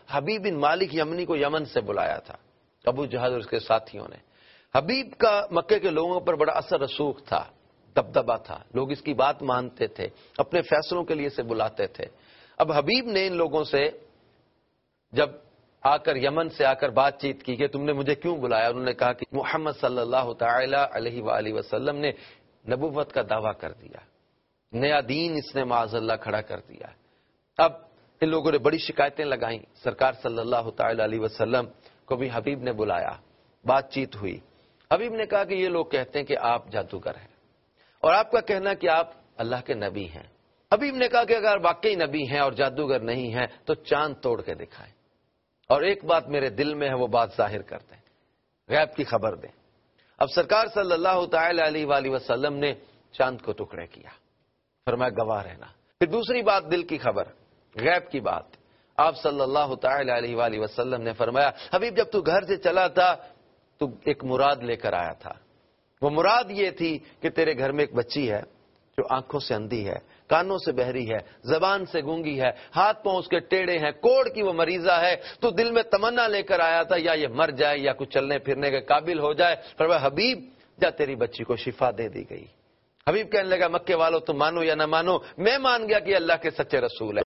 حبیب بن مالک یمنی کو یمن سے بلایا تھا ابو جہل اور اس کے ساتھیوں نے. حبیب کا مکے کے لوگوں پر بڑا اثر رسوخ تھا، دبدبا تھا، لوگ اس کی بات مانتے تھے، اپنے فیصلوں کے لیے اسے بلاتے تھے. اب حبیب نے ان لوگوں سے جب آ کر یمن سے آ کر بات چیت کی کہ تم نے مجھے کیوں بلایا، انہوں نے کہا کہ محمد صلی اللہ تعالی علیہ وآلہ وسلم نے نبوت کا دعویٰ کر دیا، نیا دین اس نے معاذ اللہ کھڑا کر دیا. اب ان لوگوں نے بڑی شکایتیں لگائیں. سرکار صلی اللہ تعالی علیہ وسلم کو بھی حبیب نے بلایا، بات چیت ہوئی. حبیب نے کہا کہ یہ لوگ کہتے ہیں کہ آپ جادوگر ہیں اور آپ کا کہنا کہ آپ اللہ کے نبی ہیں. حبیب نے کہا کہ اگر واقعی نبی ہیں اور جادوگر نہیں ہیں تو چاند توڑ کے دکھائیں، اور ایک بات میرے دل میں ہے وہ بات ظاہر کر دیں، غیب کی خبر دیں. اب سرکار صلی اللہ تعالی علیہ وآلہ وسلم نے چاند کو ٹکڑے کیا، فرمایا گواہ رہنا. پھر دوسری بات دل کی خبر، غیب کی بات. آپ صلی اللہ تعالی علیہ وآلہ وسلم نے فرمایا حبیب جب تو گھر سے چلا تھا تو ایک مراد لے کر آیا تھا. وہ مراد یہ تھی کہ تیرے گھر میں ایک بچی ہے جو آنکھوں سے اندھی ہے، کانوں سے بہری ہے، زبان سے گونگی ہے، ہاتھ پاؤں اس کے ٹیڑھے ہیں، کوڑ کی وہ مریضہ ہے. تو دل میں تمنا لے کر آیا تھا یا یہ مر جائے یا کچھ چلنے پھرنے کے قابل ہو جائے. فرمایا حبیب جا تیری بچی کو شفا دے دی گئی. حبیب کہنے لگا مکے والوں تم مانو یا نہ مانو، میں مان گیا کہ اللہ کے سچے رسول ہے.